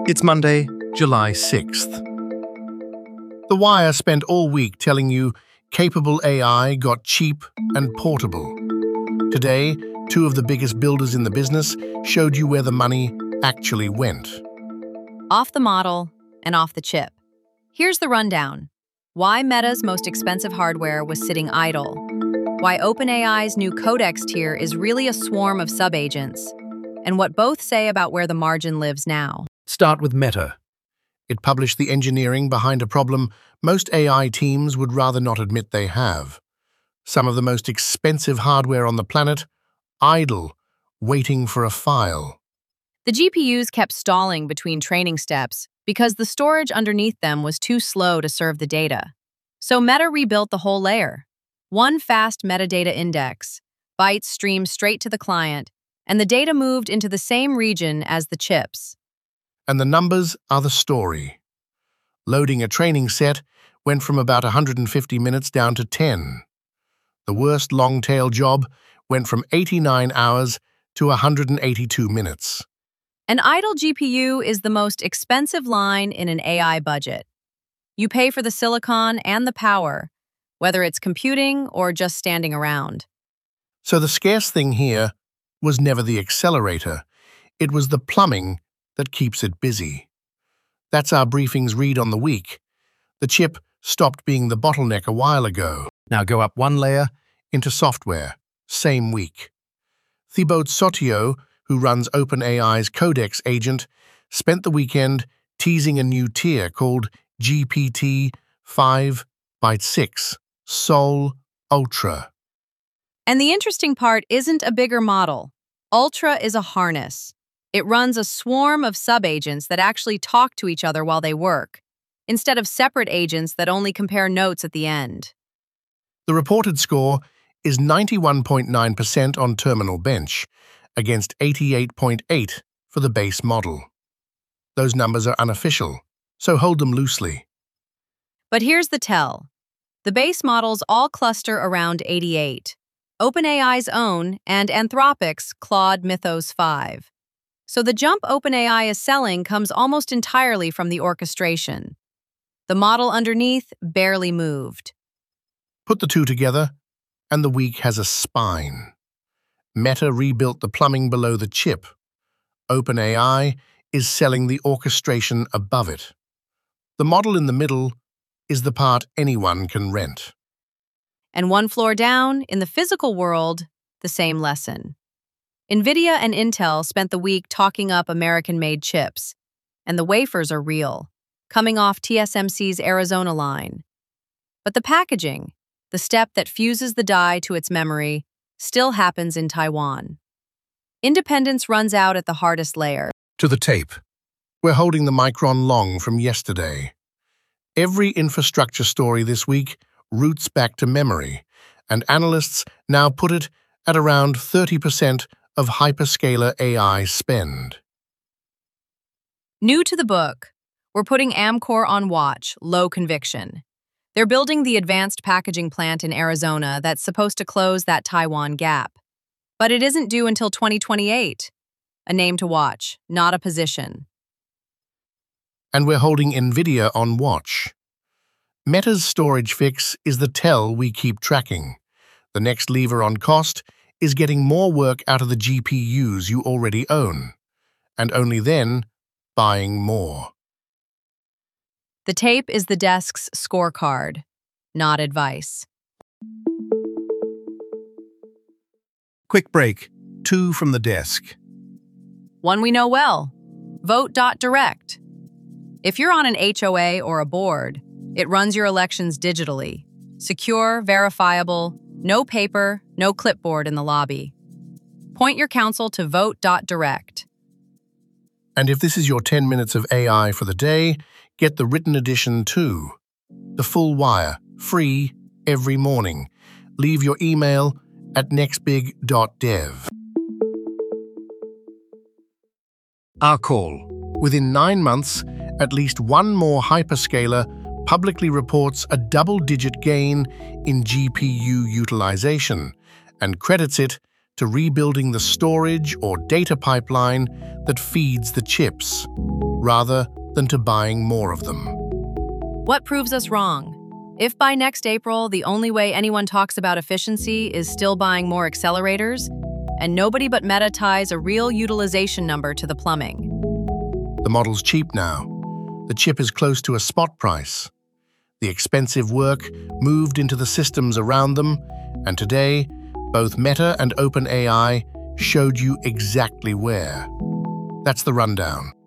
It's Monday, July 6th. The Wire spent all week telling you capable AI got cheap and portable. Today, two of the biggest builders in the business showed you where the money actually went. Off the model and off the chip. Here's the rundown. Why Meta's most expensive hardware was sitting idle. Why OpenAI's new Codex tier is really a swarm of sub-agents. And what both say about where the margin lives now. Start with Meta. It published the engineering behind a problem most AI teams would rather not admit they have. Some of the most expensive hardware on the planet, idle, waiting for a file. The GPUs kept stalling between training steps because the storage underneath them was too slow to serve the data. So Meta rebuilt the whole layer. One fast metadata index. Bytes streamed straight to the client, and the data moved into the same region as the chips. And the numbers are the story. Loading a training set went from about 150 minutes down to 10. The worst long-tail job went from 89 hours to 182 minutes. An idle GPU is the most expensive line in an AI budget. You pay for the silicon and the power, whether it's computing or just standing around. So the scarce thing here was never the accelerator. It was the plumbing that keeps it busy. That's our briefing's read on the week. The chip stopped being the bottleneck a while ago. Now go up one layer. Into software, same week. Thibaut Sottio, who runs OpenAI's Codex agent, spent the weekend teasing a new tier called GPT-5x6 Sol Ultra. And the interesting part isn't a bigger model. Ultra is a harness. It runs a swarm of sub-agents that actually talk to each other while they work, instead of separate agents that only compare notes at the end. The reported score is 91.9% on Terminal Bench, against 88.8% for the base model. Those numbers are unofficial, so hold them loosely. But here's the tell. The base models all cluster around 88. OpenAI's own and Anthropic's Claude Mythos 5. So the jump OpenAI is selling comes almost entirely from the orchestration. The model underneath barely moved. Put the two together, and the week has a spine. Meta rebuilt the plumbing below the chip. OpenAI is selling the orchestration above it. The model in the middle is the part anyone can rent. And one floor down, in the physical world, the same lesson. NVIDIA and Intel spent the week talking up American-made chips, and the wafers are real, coming off TSMC's Arizona line. But the packaging, the step that fuses the die to its memory, still happens in Taiwan. Independence runs out at the hardest layer. To the tape. We're holding the Micron long from yesterday. Every infrastructure story this week roots back to memory, and analysts now put it at around 30% of hyperscaler AI spend. New to the book, we're putting Amkor on watch, low conviction. They're building the advanced packaging plant in Arizona that's supposed to close that Taiwan gap. But it isn't due until 2028. A name to watch, not a position. And we're holding NVIDIA on watch. Meta's storage fix is the tell we keep tracking. The next lever on cost is getting more work out of the GPUs you already own, and only then buying more. The tape is the desk's scorecard, not advice. Quick break. 2 from the desk. One we know well, Vote.Direct. If you're on an HOA or a board, it runs your elections digitally. Secure, verifiable, no paper, no clipboard in the lobby. Point your counsel to Vote.Direct. And if this is your 10 minutes of AI for the day, get the written edition too. The full wire, free, every morning. Leave your email at nextbig.dev. Our call. Within 9 months, at least one more hyperscaler publicly reports a double-digit gain in GPU utilization and credits it to rebuilding the storage or data pipeline that feeds the chips. rather than to buying more of them. What proves us wrong? If by next April, the only way anyone talks about efficiency is still buying more accelerators, and nobody but Meta ties a real utilization number to the plumbing. The model's cheap now. The chip is close to a spot price. The expensive work moved into the systems around them, and today, both Meta and OpenAI showed you exactly where. That's the rundown.